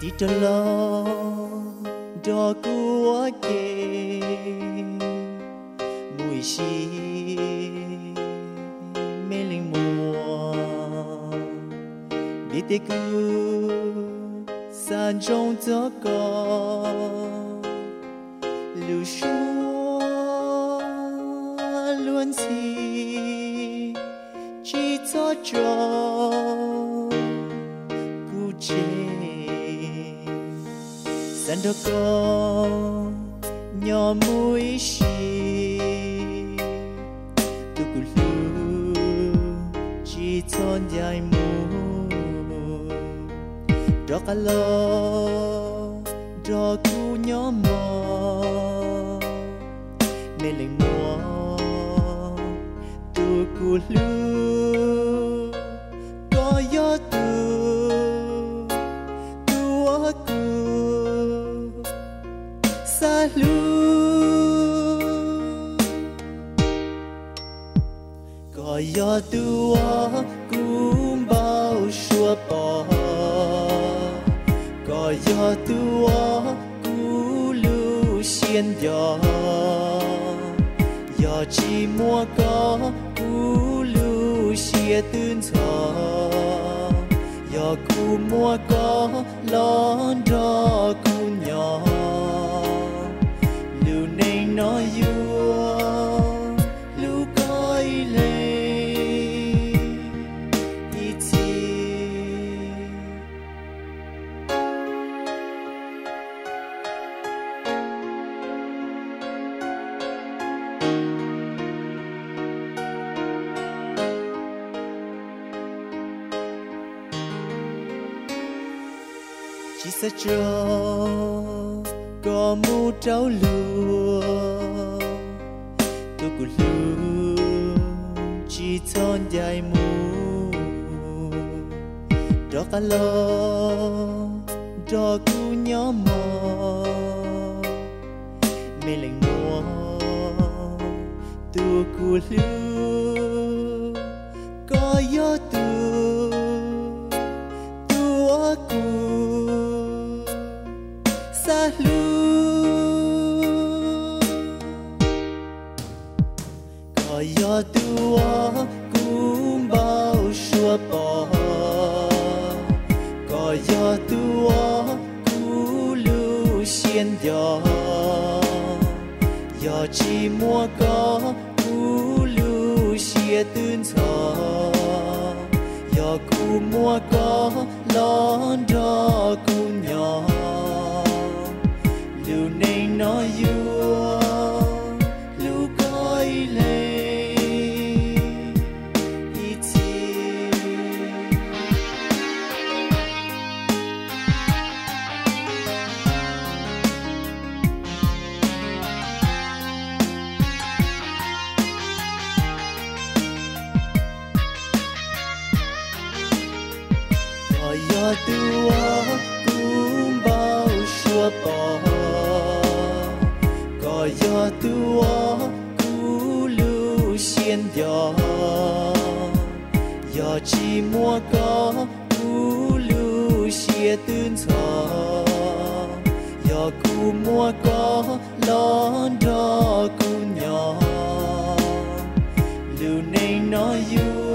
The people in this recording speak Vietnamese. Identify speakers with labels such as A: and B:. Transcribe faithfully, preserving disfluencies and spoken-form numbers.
A: tí cho lo đó của kê mùi xì mê linh mùa biết tê cứ san trong gió có lưu xua luôn xì chỉ cho cho cu chê san đó có nhỏ mũi xì tu cu lưu chỉ cho dài mù đó cả lo đó cu nhỏ mò mê linh mùa tu cu lưu có gió tu tu ở cu xa lưu có gió tu ở cu bao xua bỏ có gió tu ở cu lưu xiên gió gió chỉ mua có cu lưu xia tương gió gió cu mua có lon đó cu nhỏ lưu nên nói yêu lưu coi lên ít chi chỉ sẽ cho có mu trâu lúa tôi cũng lúa chỉ thon dài mu đó cả lo đó cứ nhỏ mò mê linh mùa tôi cũng lúa có gió tôi tôi cũng xa lưu có gió tua cũng bao xua bỏ có gió tua cũng lưu xiên gió gió chỉ mua có cũng lưu xia tương gió gió cũng mua có lon đó cũng nhỏ lưu nên nói yêu lưu coi lên ít chi có gió tua cũng bao xua bỏ có gió tua cú lưu xiên gió gió chỉ mua có cú lưu xia tương gió gió cú mua có lon đó cú nhỏ lưu nên nói yêu